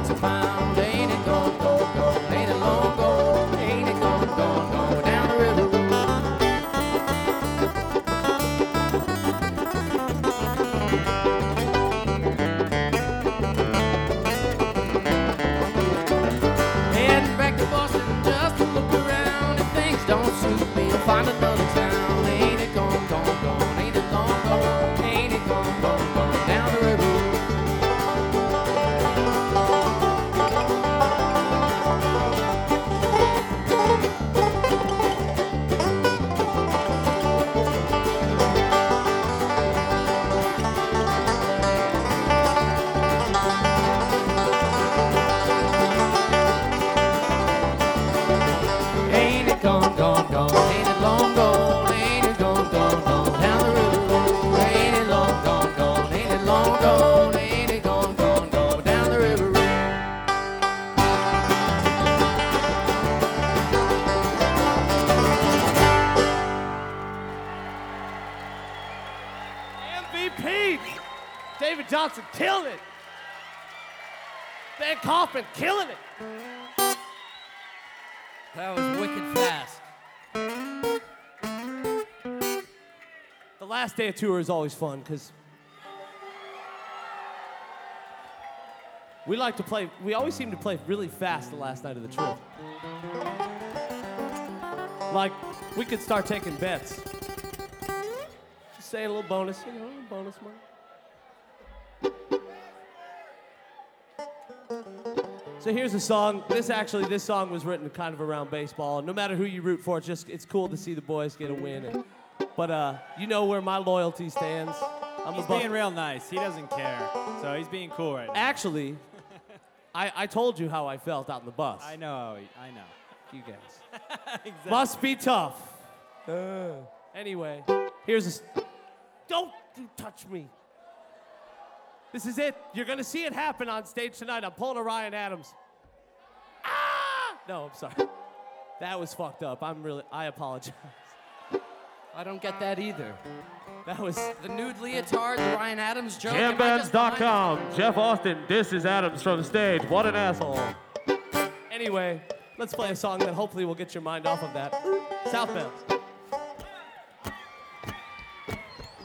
once I found. Ain't it gone, gone, gone? Ain't it long gone? Ain't it gone, gone, gone down the river road? Heading back to Boston just to look around. If things don't suit me, I'll find another town. Ain't it gone, gone, gone? Ain't it long gone? Ain't it gone, gone, gone down the river road? Ain't it gone, gone, gone? Ain't it long gone? Ain't it gone, gone, gone down the river road? Ain't it long gone, gone? Ain't it long gone? Ain't it gone, gone, gone down the river road? MVP! David Johnson killing it. Van Kaufman killing it. That was wicked fast. The last day of tour is always fun because we always seem to play really fast the last night of the trip. Like, we could start taking bets. Just say a little bonus, bonus money. So here's a song. This song was written kind of around baseball. No matter who you root for, it's cool to see the boys get a win. But you know where my loyalty stands. He's being real nice. He doesn't care. So he's being cool right now. Actually, I told you how I felt out in the bus. I know. I know. You guys. Exactly. Must be tough. Anyway, don't you touch me. This is it. You're going to see it happen on stage tonight. I'm pulling a Ryan Adams. Ah! No, I'm sorry. That was fucked up. I apologize. I don't get that either. That was... The nude leotard, the Ryan Adams joke. Jambands.com. Jeff Austin disses Adams from stage. What an asshole. Anyway, let's play a song that hopefully will get your mind off of that. Southbound.